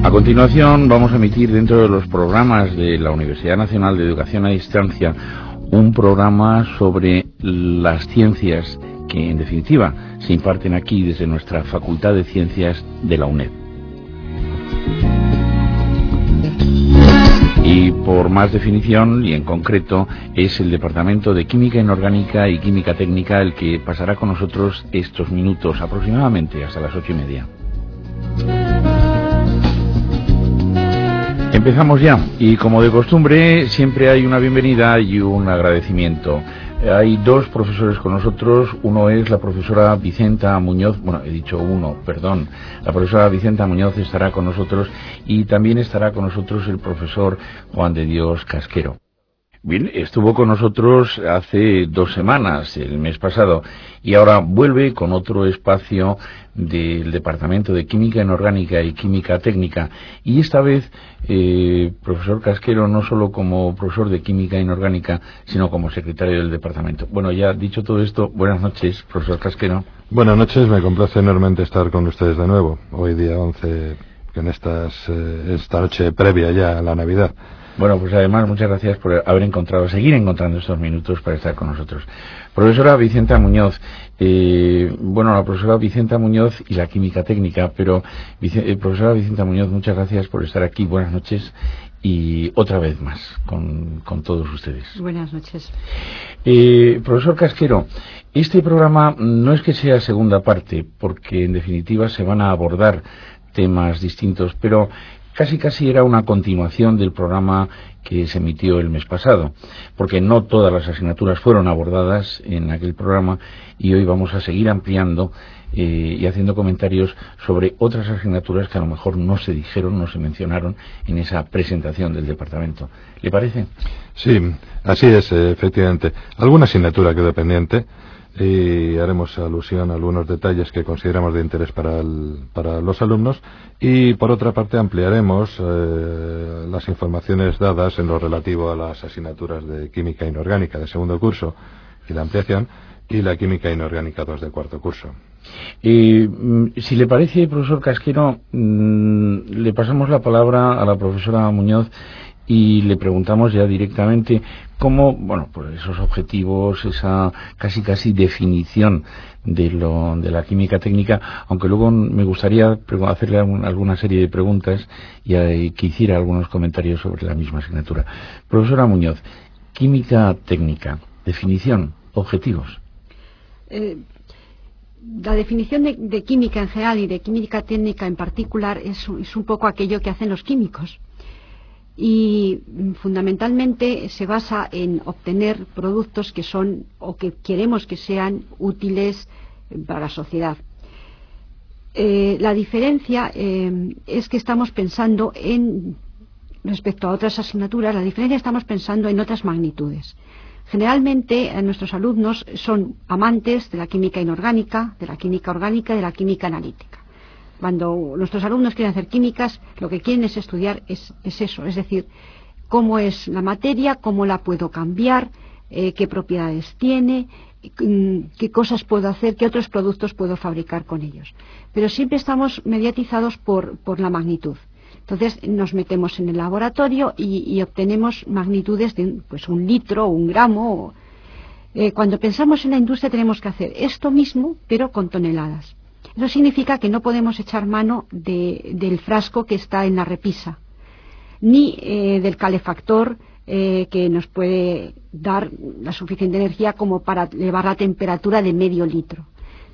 A continuación vamos a emitir dentro de los programas de la Universidad Nacional de Educación a Distancia un programa sobre las ciencias que en definitiva se imparten aquí desde nuestra Facultad de Ciencias de la UNED. Y por más definición y en concreto es el Departamento de Química Inorgánica y Química Técnica el que pasará con nosotros estos minutos aproximadamente hasta las 8:30. Empezamos ya, y como de costumbre siempre hay una bienvenida y un agradecimiento. Hay dos profesores con nosotros, uno es la profesora Vicenta Muñoz, la profesora Vicenta Muñoz estará con nosotros y también estará con nosotros el profesor Juan de Dios Casquero. Bien, estuvo con nosotros hace 2 semanas, el mes pasado, y ahora vuelve con otro espacio del Departamento de Química Inorgánica y Química Técnica, y esta vez, profesor Casquero, no solo como profesor de Química Inorgánica, sino como secretario del departamento. Bueno, ya dicho todo esto, buenas noches, profesor Casquero. Buenas noches, me complace enormemente estar con ustedes de nuevo, hoy día 11, en esta noche previa ya a la Navidad. Bueno, pues además muchas gracias por seguir encontrando estos minutos para estar con nosotros. Profesora Vicenta Muñoz, la profesora Vicenta Muñoz y la química técnica, pero profesora Vicenta Muñoz, muchas gracias por estar aquí, buenas noches y otra vez más con todos ustedes. Buenas noches. Profesor Casquero, este programa no es que sea segunda parte, porque en definitiva se van a abordar temas distintos, pero casi era una continuación del programa que se emitió el mes pasado, porque no todas las asignaturas fueron abordadas en aquel programa y hoy vamos a seguir ampliando y haciendo comentarios sobre otras asignaturas que a lo mejor no se dijeron, no se mencionaron en esa presentación del departamento. ¿Le parece? Sí, así es, efectivamente. Alguna asignatura quedó pendiente y haremos alusión a algunos detalles que consideramos de interés para los alumnos, y por otra parte ampliaremos las informaciones dadas en lo relativo a las asignaturas de química inorgánica de segundo curso y la ampliación, y la química inorgánica 2 de cuarto curso. Si le parece, profesor Casquero, le pasamos la palabra a la profesora Muñoz y le preguntamos ya directamente cómo, pues esos objetivos, esa casi definición de la química técnica, aunque luego me gustaría hacerle alguna serie de preguntas y que hiciera algunos comentarios sobre la misma asignatura. Profesora Muñoz, química técnica, definición, objetivos. La definición de química en general y de química técnica en particular es un poco aquello que hacen los químicos. Y fundamentalmente se basa en obtener productos que son o que queremos que sean útiles para la sociedad. La diferencia es que estamos pensando respecto a otras asignaturas, estamos pensando en otras magnitudes. Generalmente nuestros alumnos son amantes de la química inorgánica, de la química orgánica y de la química analítica. Cuando nuestros alumnos quieren hacer químicas, lo que quieren es estudiar es eso, es decir, cómo es la materia, cómo la puedo cambiar, qué propiedades tiene, qué cosas puedo hacer, qué otros productos puedo fabricar con ellos. Pero siempre estamos mediatizados por la magnitud. Entonces nos metemos en el laboratorio y obtenemos magnitudes de 1 litro o 1 gramo. Cuando pensamos en la industria tenemos que hacer esto mismo, pero con toneladas. Eso significa que no podemos echar mano del frasco que está en la repisa, ni del calefactor que nos puede dar la suficiente energía como para elevar la temperatura de medio litro.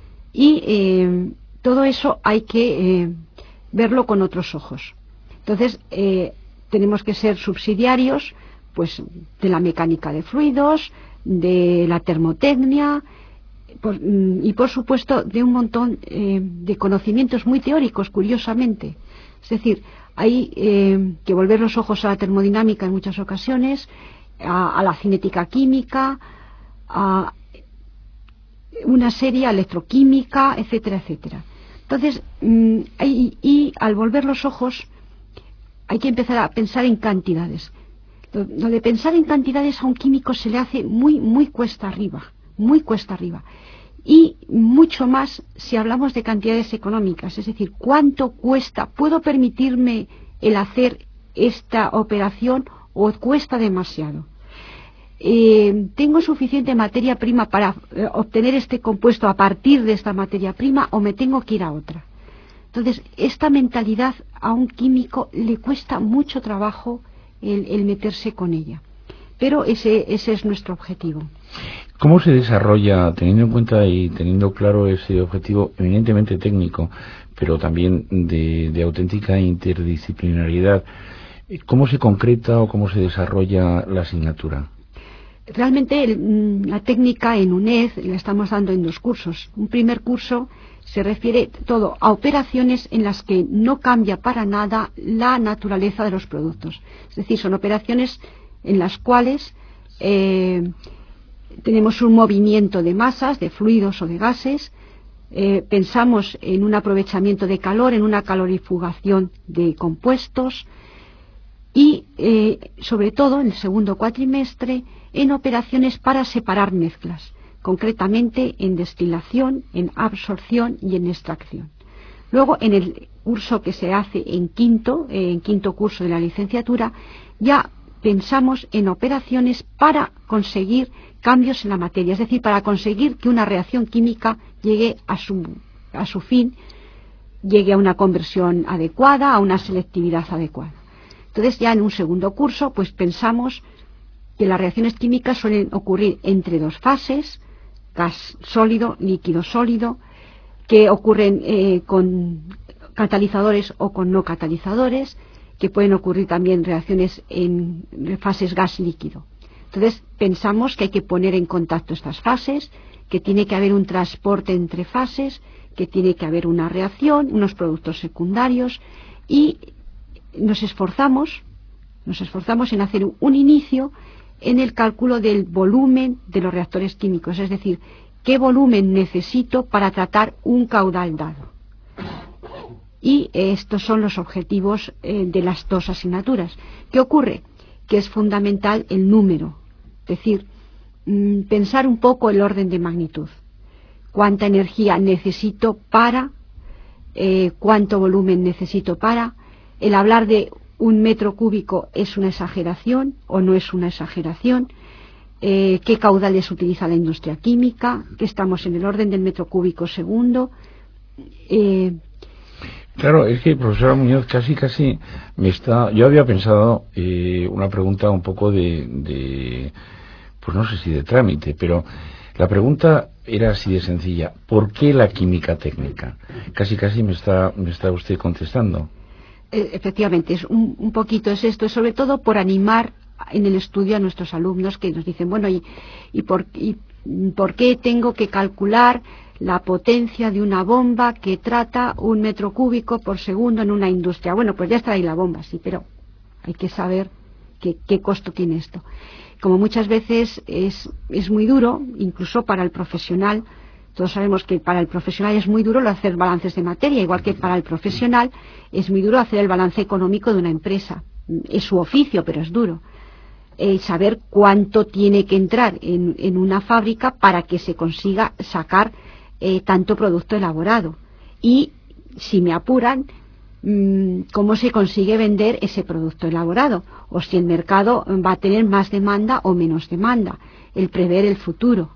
Y todo eso hay que verlo con otros ojos. Entonces, tenemos que ser subsidiarios de la mecánica de fluidos, de la termotecnia, y por supuesto de un montón de conocimientos muy teóricos, curiosamente. Es decir, hay que volver los ojos a la termodinámica en muchas ocasiones, a la cinética química, a una serie, a electroquímica, etcétera, etcétera. Entonces, y al volver los ojos hay que empezar a pensar en cantidades. Lo de pensar en cantidades a un químico se le hace muy cuesta arriba, muy cuesta arriba. y mucho más si hablamos de cantidades económicas, es decir, cuánto cuesta, ¿puedo permitirme el hacer esta operación o cuesta demasiado? ¿Tengo suficiente materia prima para obtener este compuesto a partir de esta materia prima o me tengo que ir a otra? Entonces, esta mentalidad a un químico le cuesta mucho trabajo el meterse con ella, pero ese es nuestro objetivo. ¿Cómo se desarrolla, teniendo en cuenta y teniendo claro ese objetivo eminentemente técnico, pero también de auténtica interdisciplinariedad, cómo se concreta o cómo se desarrolla la asignatura? Realmente la técnica en UNED la estamos dando en 2 cursos. Un primer curso se refiere todo a operaciones en las que no cambia para nada la naturaleza de los productos. Es decir, son operaciones en las cuales tenemos un movimiento de masas, de fluidos o de gases, pensamos en un aprovechamiento de calor, en una calorifugación de compuestos y, sobre todo, en el segundo cuatrimestre, en operaciones para separar mezclas, concretamente en destilación, en absorción y en extracción. Luego, en el curso que se hace en quinto curso de la licenciatura, ya pensamos en operaciones para conseguir cambios en la materia, es decir, para conseguir que una reacción química llegue a su fin, llegue a una conversión adecuada, a una selectividad adecuada. Entonces, ya en un segundo curso, pues pensamos que las reacciones químicas suelen ocurrir entre 2 fases, gas sólido, líquido sólido, que ocurren con catalizadores o con no catalizadores, que pueden ocurrir también reacciones en fases gas-líquido. Entonces, pensamos que hay que poner en contacto estas fases, que tiene que haber un transporte entre fases, que tiene que haber una reacción, unos productos secundarios, y nos esforzamos en hacer un inicio en el cálculo del volumen de los reactores químicos, es decir, qué volumen necesito para tratar un caudal dado. Y estos son los objetivos de las 2 asignaturas. ¿Qué ocurre? Que es fundamental el número, es decir, pensar un poco el orden de magnitud. ¿Cuánta energía necesito para? ¿Cuánto volumen necesito para? El hablar de 1 metro cúbico es una exageración o no es una exageración. ¿Qué caudales utiliza la industria química? Que estamos en el orden del metro cúbico segundo. Claro, es que, profesora Muñoz, casi yo había pensado una pregunta un poco pues no sé si de trámite, pero la pregunta era así de sencilla: ¿por qué la química técnica? Casi me está usted contestando. Efectivamente, es un poquito es esto, sobre todo por animar en el estudio a nuestros alumnos que nos dicen, bueno, ¿y por qué tengo que calcular la potencia de una bomba que trata 1 metro cúbico por segundo en una industria? Bueno, pues ya está ahí la bomba, sí, pero hay que saber qué costo tiene esto. Como muchas veces es muy duro, incluso para el profesional. Todos sabemos que para el profesional es muy duro hacer balances de materia, igual que para el profesional es muy duro hacer el balance económico de una empresa. Es su oficio, pero es duro. Saber cuánto tiene que entrar en una fábrica para que se consiga sacar tanto producto elaborado. Y, si me apuran, cómo se consigue vender ese producto elaborado, o si el mercado va a tener más demanda o menos demanda, el prever el futuro.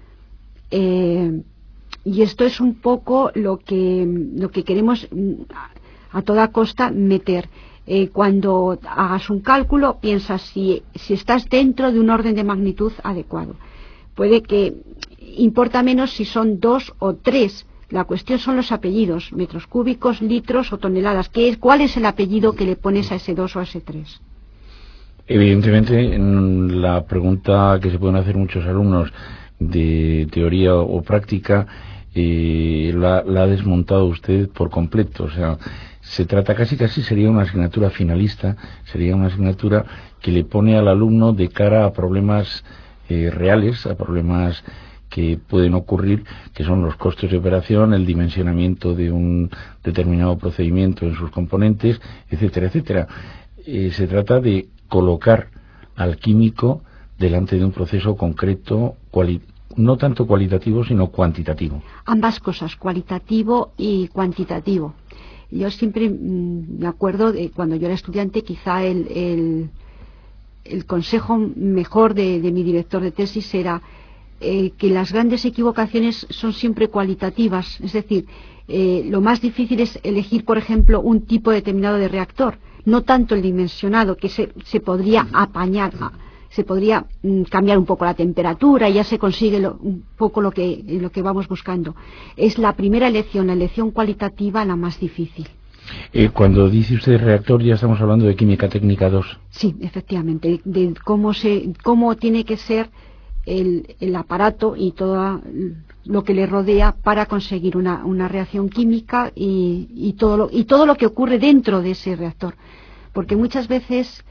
Y esto es un poco lo que queremos a toda costa meter. Cuando hagas un cálculo, piensas si estás dentro de un orden de magnitud adecuado. Puede que importa menos si son 2 o 3. La cuestión son los apellidos: metros cúbicos, litros o toneladas. ¿Cuál es el apellido que le pones a ese 2 o a ese 3? Evidentemente, la pregunta que se pueden hacer muchos alumnos de teoría o práctica la ha desmontado usted por completo. O sea, se trata casi sería una asignatura finalista, sería una asignatura que le pone al alumno de cara a problemas reales, a problemas que pueden ocurrir, que son los costes de operación, el dimensionamiento de un determinado procedimiento en sus componentes, etcétera, etcétera. Se trata de colocar al químico delante de un proceso concreto, no tanto cualitativo, sino cuantitativo. Ambas cosas, cualitativo y cuantitativo. Yo siempre me acuerdo de cuando yo era estudiante, quizá el consejo mejor de mi director de tesis era que las grandes equivocaciones son siempre cualitativas, es decir, lo más difícil es elegir, por ejemplo, un tipo determinado de reactor, no tanto el dimensionado, que se podría apañar, se podría cambiar un poco la temperatura y ya se consigue un poco lo que vamos buscando. Es la primera elección, la elección cualitativa, la más difícil. Cuando dice usted reactor, ya estamos hablando de química técnica 2. Sí, efectivamente, de cómo tiene que ser el aparato y todo lo que le rodea para conseguir una reacción química y todo lo que ocurre dentro de ese reactor. Porque muchas veces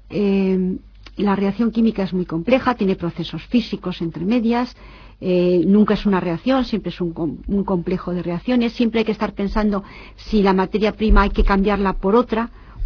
la reacción química es muy compleja, tiene procesos físicos entre medias, nunca es una reacción, siempre es un complejo de reacciones, siempre hay que estar pensando si la materia prima hay que cambiarla por otra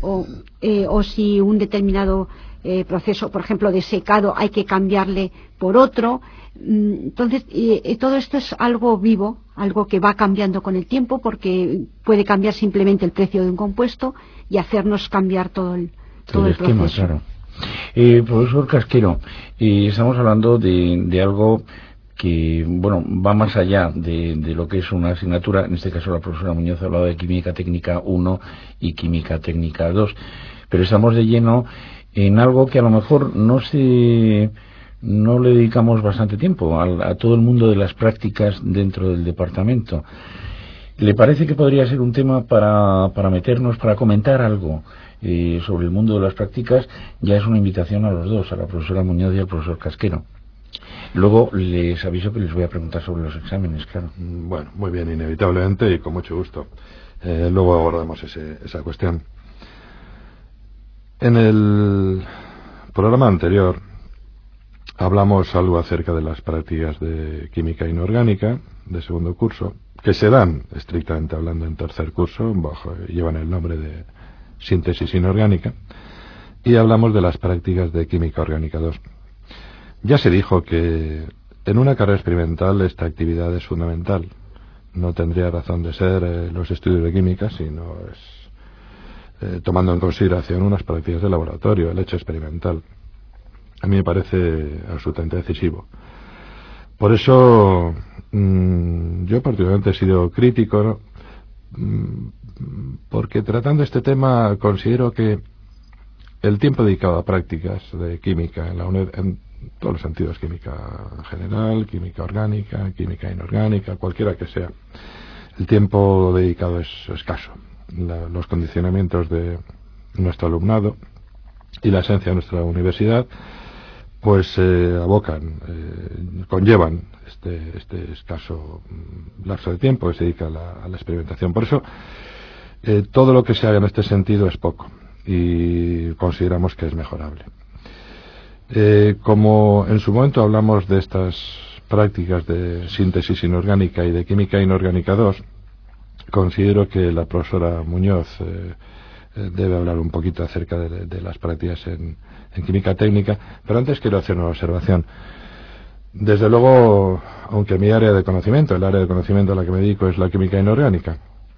o si un determinado proceso, por ejemplo, de secado hay que cambiarle por otro. Entonces, todo esto es algo vivo, algo que va cambiando con el tiempo, porque puede cambiar simplemente el precio de un compuesto y hacernos cambiar todo el esquema, proceso. Claro. Profesor Casquero, estamos hablando de algo que, bueno, va más allá de lo que es una asignatura. En este caso la profesora Muñoz ha hablado de química técnica 1 y química técnica 2, pero estamos de lleno en algo que a lo mejor no le dedicamos bastante tiempo, a todo el mundo de las prácticas dentro del departamento. ¿Le parece que podría ser un tema para meternos, para comentar algo sobre el mundo de las prácticas? Ya es una invitación a los dos, a la profesora Muñoz y al profesor Casquero. Luego les aviso que les voy a preguntar sobre los exámenes, claro. Bueno, muy bien, inevitablemente y con mucho gusto. Luego abordamos esa cuestión. En el programa anterior hablamos algo acerca de las prácticas de química inorgánica de segundo curso, que se dan, estrictamente hablando, en tercer curso, llevan el nombre de síntesis inorgánica, y hablamos de las prácticas de química orgánica 2. Ya se dijo que en una carrera experimental esta actividad es fundamental. No tendría razón de ser los estudios de química si no es tomando en consideración unas prácticas de laboratorio, el hecho experimental. A mí me parece absolutamente decisivo. Por eso yo particularmente he sido crítico, ¿no? Porque tratando este tema considero que el tiempo dedicado a prácticas de química en todos los sentidos, química general, química orgánica, química inorgánica, cualquiera que sea, el tiempo dedicado es escaso. Los condicionamientos de nuestro alumnado y la esencia de nuestra universidad pues conllevan este escaso lapso de tiempo que se dedica a la experimentación. Por eso todo lo que se haga en este sentido es poco y consideramos que es mejorable. Como en su momento hablamos de estas prácticas de síntesis inorgánica y de química inorgánica 2, considero que la profesora Muñoz debe hablar un poquito acerca de las prácticas en química técnica, pero antes quiero hacer una observación. Desde luego, aunque mi área de conocimiento, el área de conocimiento a la que me dedico es la química inorgánica,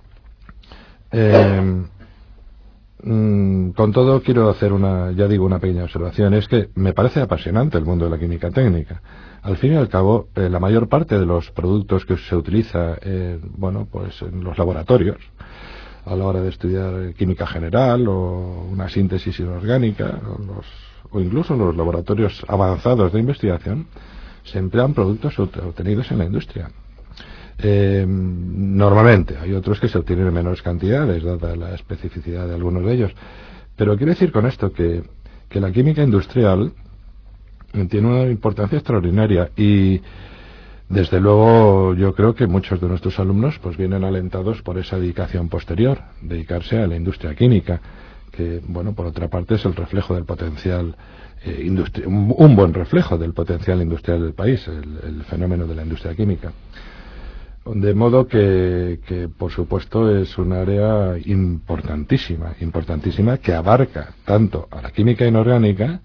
con todo quiero hacer una pequeña observación. Es que me parece apasionante el mundo de la química técnica. Al fin y al cabo, la mayor parte de los productos que se utiliza pues en los laboratorios a la hora de estudiar química general o una síntesis inorgánica o incluso en los laboratorios avanzados de investigación se emplean productos obtenidos en la industria. Normalmente hay otros que se obtienen en menores cantidades dada la especificidad de algunos de ellos, pero quiero decir con esto que la química industrial tiene una importancia extraordinaria y desde luego yo creo que muchos de nuestros alumnos pues vienen alentados por esa dedicación posterior, dedicarse a la industria química, que por otra parte es el reflejo del potencial un buen reflejo del potencial industrial del país, el fenómeno de la industria química. De modo que por supuesto es un área importantísima que abarca tanto a la química inorgánica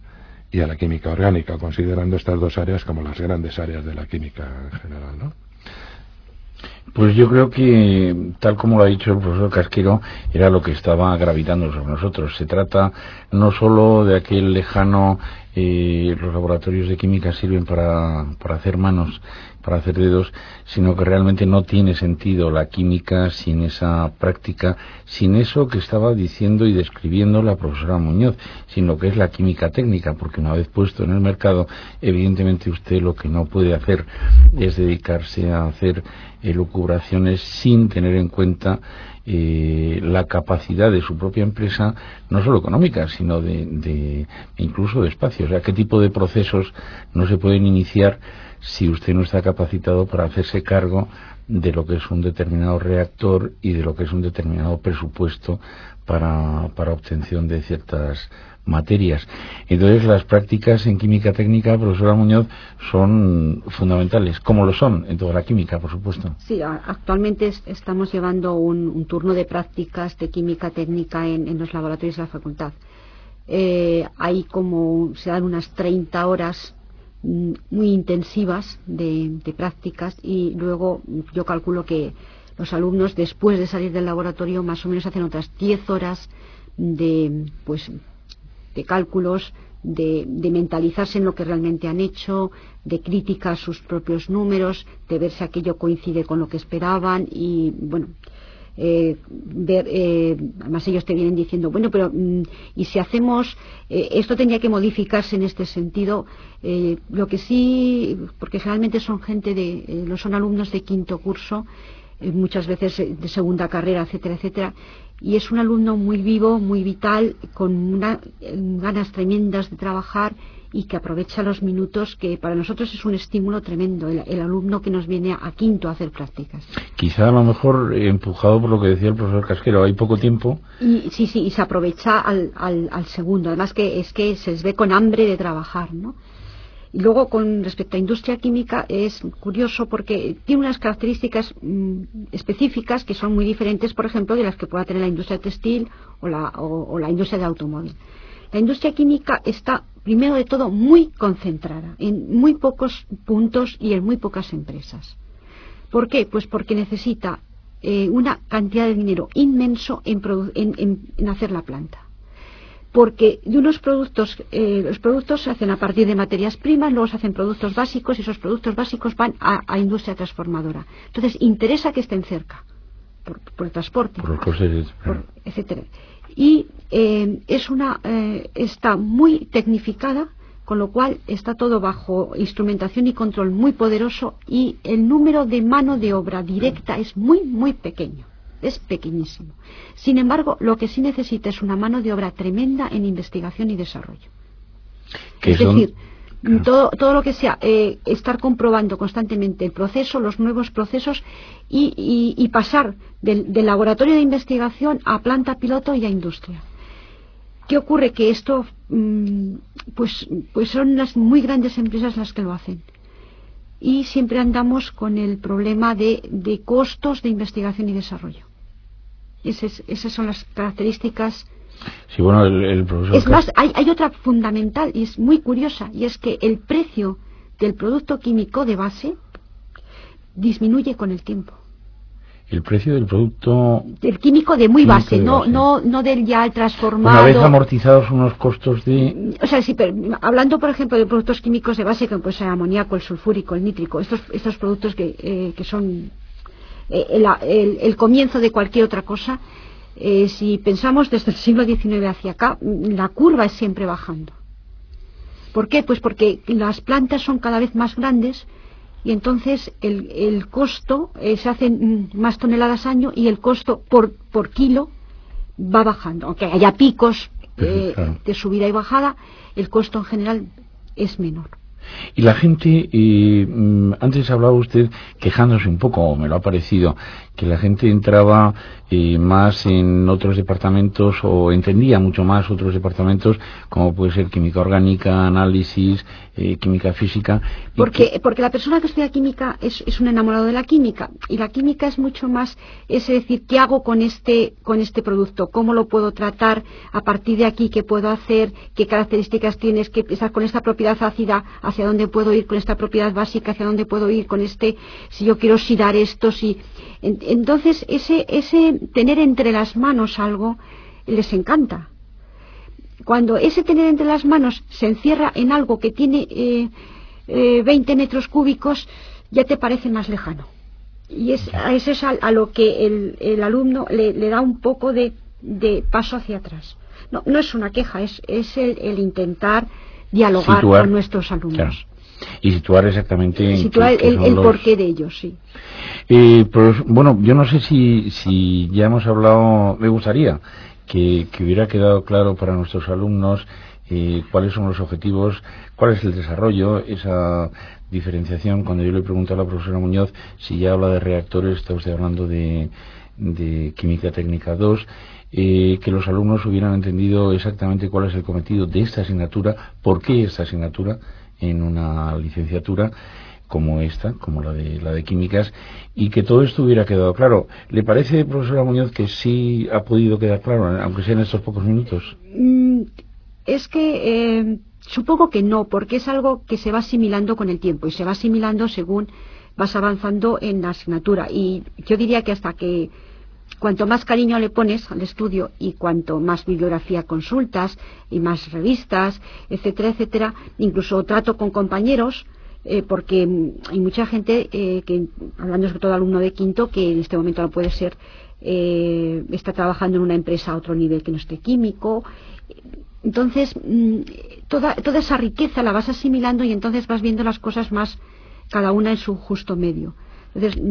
y a la química orgánica, considerando estas dos áreas como las grandes áreas de la química en general, ¿no? Pues yo creo que, tal como lo ha dicho el profesor Casquero, era lo que estaba gravitando sobre nosotros. Se trata no solo de aquel lejano, los laboratorios de química sirven para hacer manos, para hacer dedos, sino que realmente no tiene sentido la química sin esa práctica, sin eso que estaba diciendo y describiendo la profesora Muñoz, sino que es la química técnica, porque una vez puesto en el mercado, evidentemente usted lo que no puede hacer es dedicarse a hacer elucubraciones sin tener en cuenta la capacidad de su propia empresa, no solo económica, sino de incluso de espacio. O sea, qué tipo de procesos no se pueden iniciar si usted no está capacitado para hacerse cargo de lo que es un determinado reactor y de lo que es un determinado presupuesto para obtención de ciertas materias. Entonces, las prácticas en química técnica, profesora Muñoz, son fundamentales, como lo son en toda la química, por supuesto. Sí, actualmente estamos llevando un turno de prácticas de química técnica en los laboratorios de la facultad. Hay como, se dan unas 30 horas muy intensivas de prácticas, y luego yo calculo que los alumnos, después de salir del laboratorio, más o menos hacen otras 10 horas de cálculos, de mentalizarse en lo que realmente han hecho, de crítica a sus propios números, de ver si aquello coincide con lo que esperaban, y bueno, además ellos te vienen diciendo, bueno, pero y si hacemos esto, tendría que modificarse en este sentido. Lo que sí, porque generalmente son gente son alumnos de quinto curso, muchas veces de segunda carrera, etcétera, etcétera, y es un alumno muy vivo, muy vital, con ganas tremendas de trabajar, y que aprovecha los minutos, que para nosotros es un estímulo tremendo, el alumno que nos viene a quinto a hacer prácticas. Quizá a lo mejor empujado por lo que decía el profesor Casquero, hay poco tiempo. Y se aprovecha al segundo, además que se les ve con hambre de trabajar, ¿no? Y luego, con respecto a industria química, es curioso porque tiene unas características específicas que son muy diferentes, por ejemplo, de las que pueda tener la industria textil o la industria del automóvil. La industria química está, primero de todo, muy concentrada en muy pocos puntos y en muy pocas empresas. ¿Por qué? Pues porque necesita una cantidad de dinero inmenso en hacer la planta. Porque de unos productos, los productos se hacen a partir de materias primas, luego se hacen productos básicos, y esos productos básicos van a industria transformadora. Entonces, interesa que estén cerca, por el transporte, por los costes, etcétera. Y está muy tecnificada, con lo cual está todo bajo instrumentación y control muy poderoso, y el número de mano de obra directa es muy, muy pequeño. Es pequeñísimo. Sin embargo, lo que sí necesita es una mano de obra tremenda en investigación y desarrollo. Es decir, todo lo que sea estar comprobando constantemente el proceso, los nuevos procesos, y pasar del laboratorio de investigación a planta piloto y a industria. ¿Qué ocurre? Que esto pues son las muy grandes empresas las que lo hacen. Y siempre andamos con el problema de costos de investigación y desarrollo. Esas son las características. Sí, bueno, el profesor... Es más, hay otra fundamental, y es muy curiosa, y es que el precio del producto químico de base disminuye con el tiempo. El precio del producto... Del químico de muy base, no del ya transformado. Una vez amortizados unos costos de... O sea, sí, pero hablando, por ejemplo, de productos químicos de base, como pues el amoníaco, el sulfúrico, el nítrico, estos productos que son el comienzo de cualquier otra cosa, si pensamos desde el siglo XIX hacia acá, la curva es siempre bajando. ¿Por qué? Pues porque las plantas son cada vez más grandes, y entonces el costo, se hacen más toneladas año, y el costo por kilo va bajando. Aunque haya picos de subida y bajada, el costo en general es menor. Y la gente, antes hablaba usted quejándose un poco, me lo ha parecido, que la gente entraba más en otros departamentos o entendía mucho más otros departamentos, como puede ser química orgánica, análisis, química física. Porque la persona que estudia química es un enamorado de la química, y la química es mucho más, es decir, ¿qué hago con este producto? ¿Cómo lo puedo tratar? A partir de aquí, ¿qué puedo hacer? ¿Qué características tienes? ¿Qué pensar con esta propiedad ácida? ¿Hacia dónde puedo ir con esta propiedad básica? ¿Hacia dónde puedo ir con este? Si yo quiero oxidar esto, si... Entonces, ese tener entre las manos algo les encanta. Cuando ese tener entre las manos se encierra en algo que tiene 20 metros cúbicos, ya te parece más lejano. Y eso es a lo que el alumno le da un poco de paso hacia atrás. No es una queja, es el intentar dialogar con nuestros alumnos. Claro. Y situar exactamente el porqué de ellos, sí. Pues, bueno, yo no sé si ya hemos hablado, me gustaría que hubiera quedado claro para nuestros alumnos cuáles son los objetivos, cuál es el desarrollo, esa diferenciación. Cuando yo le pregunto a la profesora Muñoz si ya habla de reactores, está usted hablando de Química Técnica 2, que los alumnos hubieran entendido exactamente cuál es el cometido de esta asignatura, por qué esta asignatura en una licenciatura como esta, como la de químicas, y que todo esto hubiera quedado claro. ¿Le parece, profesora Muñoz, que sí ha podido quedar claro, aunque sea en estos pocos minutos? Es que supongo que no, porque es algo que se va asimilando con el tiempo, y se va asimilando según vas avanzando en la asignatura. Y yo diría que hasta que cuanto más cariño le pones al estudio y cuanto más bibliografía consultas y más revistas, etcétera, etcétera, incluso trato con compañeros, porque hay mucha gente que, hablando sobre todo alumno de quinto, que en este momento no puede ser, está trabajando en una empresa a otro nivel que no esté químico. Entonces, toda esa riqueza la vas asimilando y entonces vas viendo las cosas más, cada una en su justo medio. Entonces,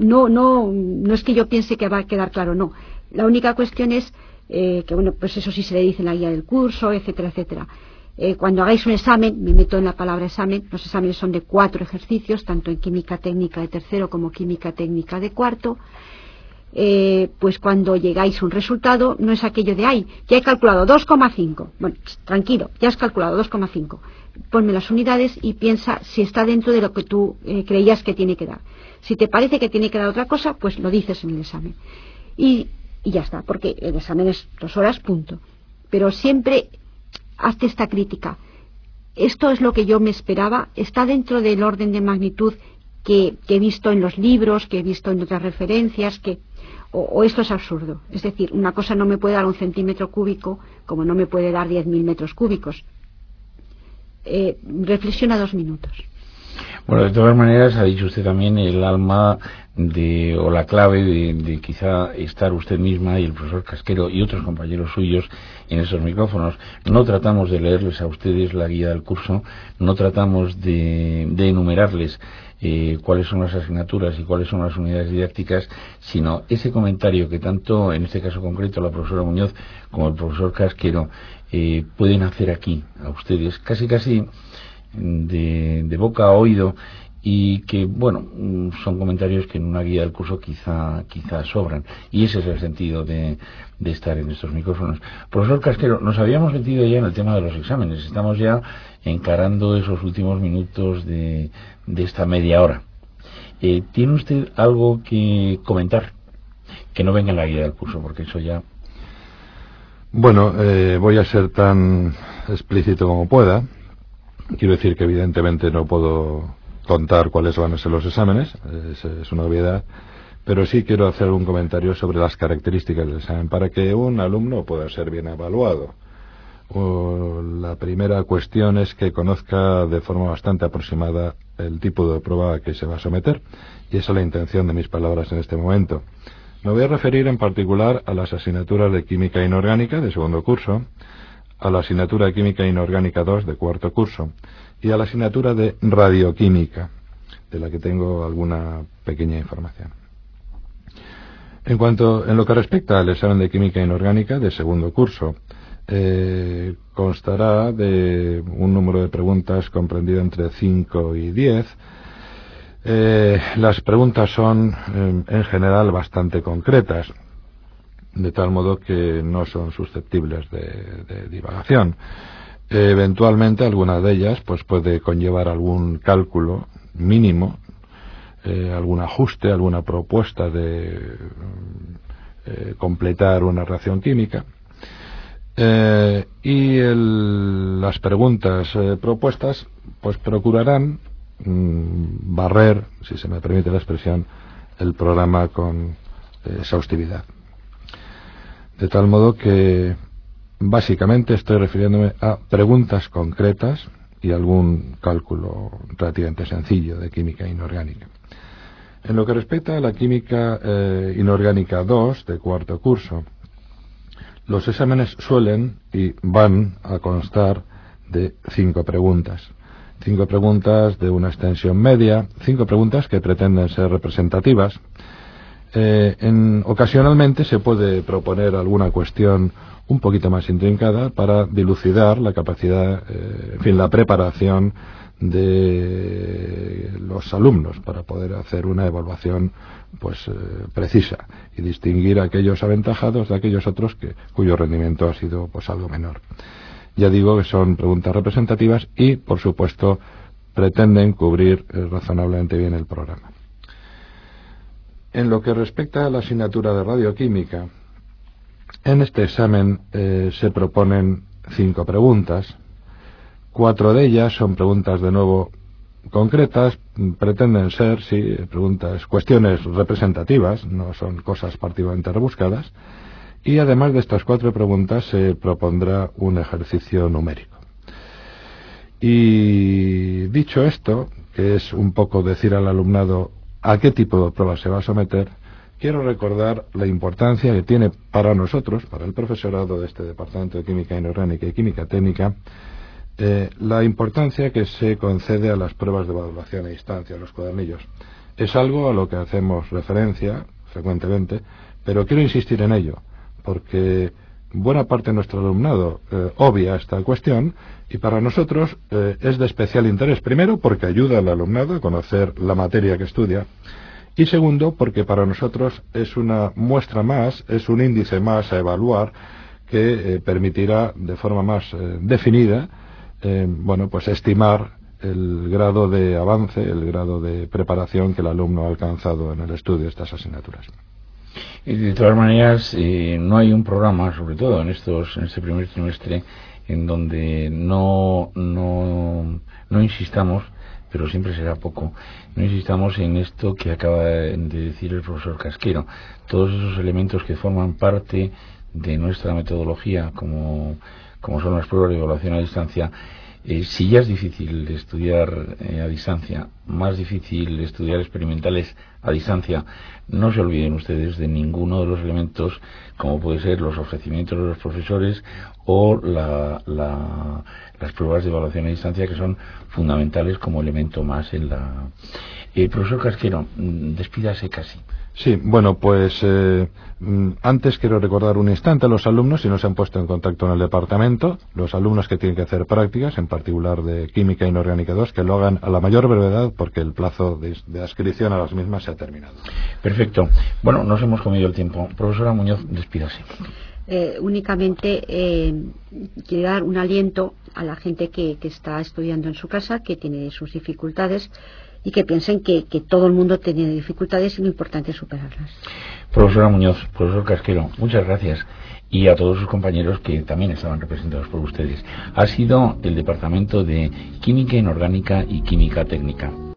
no es que yo piense que va a quedar claro, no. La única cuestión es que, bueno, pues eso sí se le dice en la guía del curso, etcétera, etcétera. Cuando hagáis un examen, me meto en la palabra examen, los exámenes son de 4 ejercicios, tanto en química técnica de tercero como química técnica de cuarto. Pues cuando llegáis a un resultado, no es aquello de, ay, ya he calculado 2,5. Bueno, tranquilo, ya has calculado 2,5. Ponme las unidades y piensa si está dentro de lo que tú creías que tiene que dar. Si te parece que tiene que dar otra cosa, pues lo dices en el examen. Y ya está, porque el examen es 2 horas, punto. Pero siempre hazte esta crítica. Esto es lo que yo me esperaba, está dentro del orden de magnitud que he visto en los libros, que he visto en otras referencias, o esto es absurdo. Es decir, una cosa no me puede dar 1 centímetro cúbico como no me puede dar 10.000 metros cúbicos. Reflexiona 2 minutos. Bueno, de todas maneras, ha dicho usted también el alma o la clave de quizá estar usted misma y el profesor Casquero y otros compañeros suyos en esos micrófonos. No tratamos de leerles a ustedes la guía del curso, no tratamos de enumerarles cuáles son las asignaturas y cuáles son las unidades didácticas, sino ese comentario que tanto, en este caso concreto, la profesora Muñoz como el profesor Casquero pueden hacer aquí a ustedes, casi de boca a oído, y que, bueno, son comentarios que en una guía del curso quizá sobran, y ese es el sentido de estar en estos micrófonos. Profesor Casquero, nos habíamos metido ya en el tema de los exámenes, estamos ya encarando esos últimos minutos de esta media hora. ¿Tiene usted algo que comentar que no venga en la guía del curso? Porque eso ya... Bueno, voy a ser tan explícito como pueda. Quiero decir que evidentemente no puedo contar cuáles van a ser los exámenes, es una obviedad, pero sí quiero hacer un comentario sobre las características del examen para que un alumno pueda ser bien evaluado. La primera cuestión es que conozca de forma bastante aproximada el tipo de prueba a que se va a someter, y esa es la intención de mis palabras en este momento. Me voy a referir en particular a las asignaturas de Química Inorgánica de segundo curso, a la asignatura de Química Inorgánica 2 de cuarto curso y a la asignatura de Radioquímica, de la que tengo alguna pequeña información. En lo que respecta al examen de Química Inorgánica de segundo curso, constará de un número de preguntas comprendido entre 5 y 10. Las preguntas son en general bastante concretas, de tal modo que no son susceptibles de divagación. Eventualmente alguna de ellas pues puede conllevar algún cálculo mínimo, algún ajuste, alguna propuesta de completar una reacción química. Las preguntas propuestas pues procurarán barrer, si se me permite la expresión, el programa con exhaustividad. De tal modo que básicamente estoy refiriéndome a preguntas concretas y algún cálculo relativamente sencillo de química inorgánica. En lo que respecta a la química inorgánica 2 de cuarto curso, los exámenes suelen y van a constar de 5 preguntas. 5 preguntas de una extensión media, 5 preguntas que pretenden ser representativas. Ocasionalmente se puede proponer alguna cuestión un poquito más intrincada para dilucidar la capacidad, la preparación de los alumnos para poder hacer una evaluación precisa y distinguir a aquellos aventajados de aquellos otros cuyo rendimiento ha sido algo menor. Ya digo que son preguntas representativas y, por supuesto, pretenden cubrir razonablemente bien el programa. En lo que respecta a la asignatura de radioquímica, en este examen se proponen 5 preguntas. 4 de ellas son preguntas de nuevo concretas, pretenden ser, cuestiones representativas, no son cosas particularmente rebuscadas, y además de estas 4 preguntas se propondrá un ejercicio numérico. Y dicho esto, que es un poco decir al alumnado a qué tipo de pruebas se va a someter, quiero recordar la importancia que tiene para nosotros, para el profesorado de este Departamento de Química Inorgánica y Química Técnica, la importancia que se concede a las pruebas de evaluación a distancia, a los cuadernillos. Es algo a lo que hacemos referencia frecuentemente, pero quiero insistir en ello, porque buena parte de nuestro alumnado obvia esta cuestión y para nosotros es de especial interés. Primero, porque ayuda al alumnado a conocer la materia que estudia y segundo, porque para nosotros es una muestra más, es un índice más a evaluar que permitirá de forma más definida estimar el grado de avance, el grado de preparación que el alumno ha alcanzado en el estudio de estas asignaturas. De todas maneras, no hay un programa, sobre todo en este primer trimestre, en donde no insistamos, pero siempre será poco, no insistamos en esto que acaba de decir el profesor Casquero. Todos esos elementos que forman parte de nuestra metodología, como son las pruebas de evaluación a distancia, si ya es difícil estudiar a distancia, más difícil estudiar experimentales a distancia, no se olviden ustedes de ninguno de los elementos, como puede ser los ofrecimientos de los profesores o las pruebas de evaluación a distancia, que son fundamentales como elemento más en la... Profesor Casquero, despídase casi. Sí, bueno, pues antes quiero recordar un instante a los alumnos, si no se han puesto en contacto en el departamento, los alumnos que tienen que hacer prácticas, en particular de Química Inorgánica 2, que lo hagan a la mayor brevedad porque el plazo de adscripción a las mismas se ha terminado. Perfecto. Bueno, nos hemos comido el tiempo. Profesora Muñoz, despídase. Únicamente quiero dar un aliento a la gente que está estudiando en su casa, que tiene sus dificultades y que piensen que todo el mundo tiene dificultades y lo importante es superarlas. Profesora Muñoz, profesor Casquero, muchas gracias. Y a todos sus compañeros que también estaban representados por ustedes. Ha sido el Departamento de Química Inorgánica y Química Técnica.